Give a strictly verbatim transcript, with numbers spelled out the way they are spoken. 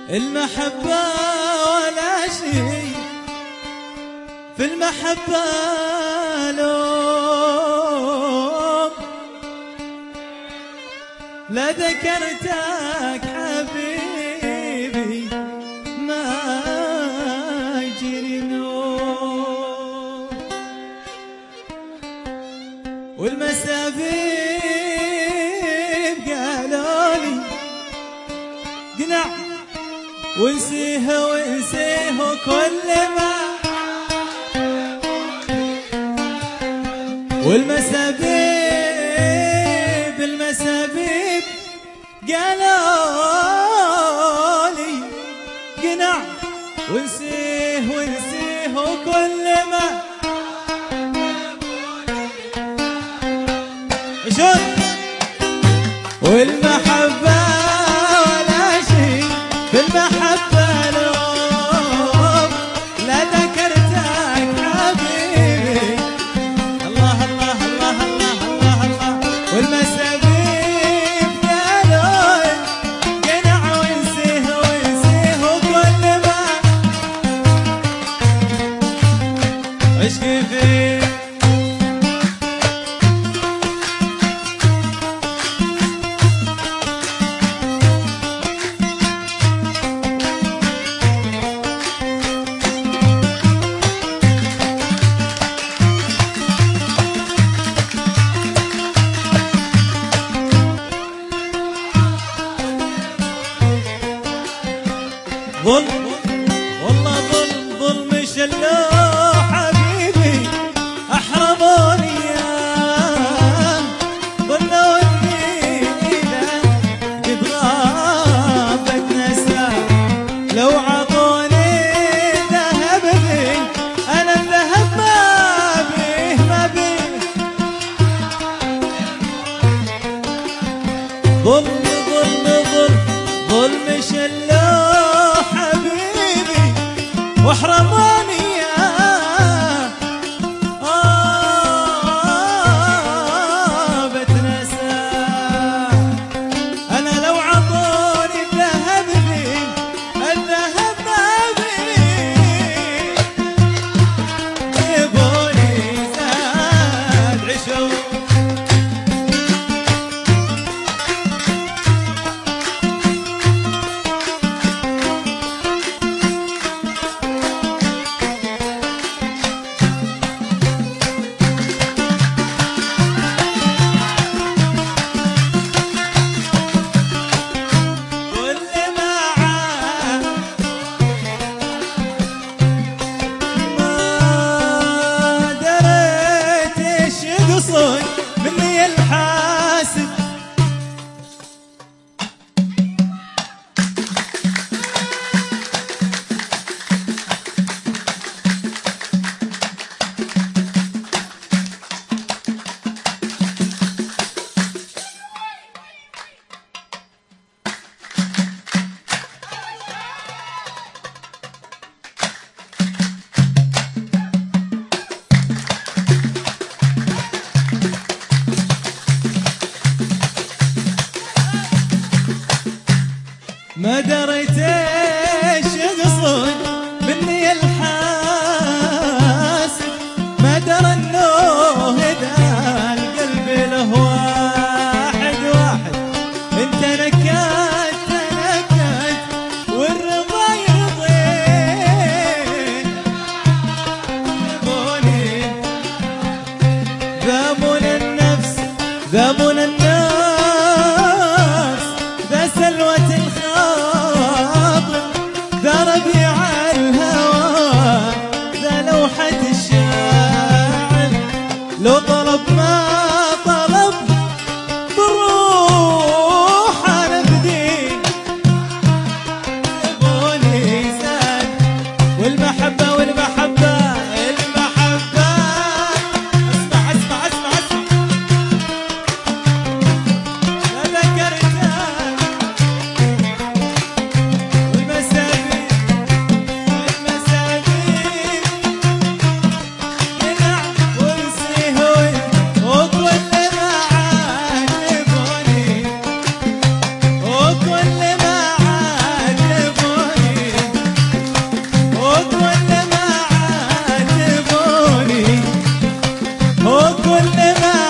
المحبة ولا شيء في المحبة لوم، لا ذكرتك حبيبي ما يجري نوم، والمسافير قالولي قنع ونسيه ونسيه كل ما، والمسابيب المسابيب قالولي قنع ونسيه ونسيه كل ما. شوف والمحبة ولا شيء في المحبة لوم، لا ذكرتك حبيبي الله الله الله الله الله الله، والمسابيب قالوا قنع ونسيه ونسيه كل ما عشقي فيه. ظلم والله ظلم ظلم شلو حبيبي احرموني اياه، ظنوا اني اذا قد غابت نساه لو عطوني ذهب لي انا الذهب ما بيه ما بيه. ظلم ظلم ظلم ظلم شلو واحرموني اياه، آه بتنساه انا لو عطوني الذهب لي الذهب ما بيه، يبوني زاد عشوق مني الحاسد. ما دريت ايش يقصد مني الحاسد، ما درى انه اذا القلب له واحد واحد، انت نكدت نكدت والرضا يرضين، ذموني ذمون النفس ذمون النفس ذا سلوة الخاطر ذا ربيع الهوى ذا لوحة الشاعر، لو طلب ما طلب بالروح انا بدين، يبوني زاد والمحبة والمحبة المحبة. اسمع اسمع اسمع اسمع لا ذكرتك والمسابيب المسابيب قنع ونسيه وكل وكل ما